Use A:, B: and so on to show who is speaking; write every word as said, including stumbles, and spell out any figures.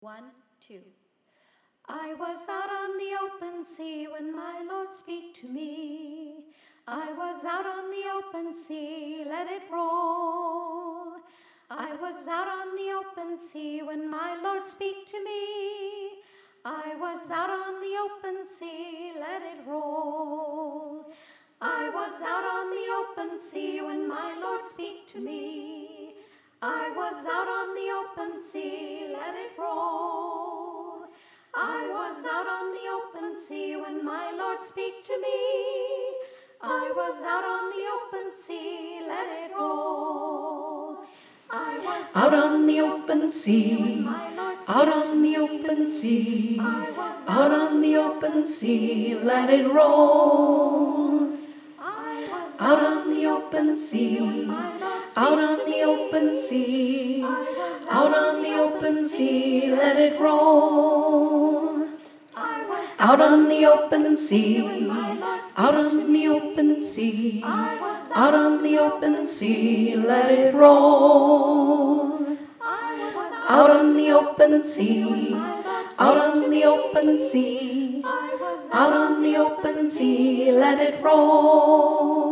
A: One, two. I was out on the open sea when my Lord speak to me. I was out on the open sea, let it roll. I was out on the open sea when my Lord speak to me. I was out on the open sea, let it roll. I was out on the open sea when my Lord speak to me. I was out on the open sea, let it roll. I was out on the open sea when my Lord speak to me. I was out on the open sea, let it roll. I was
B: Out on the open sea, out on the open sea, out on the open sea, let it roll. Out on the open sea, out on the open sea, out on the open sea, let it roll. Out on the open sea, out on the open sea, out on the open sea, let it roll. Out on the open sea, out on the open sea, out on the open sea, let it roll.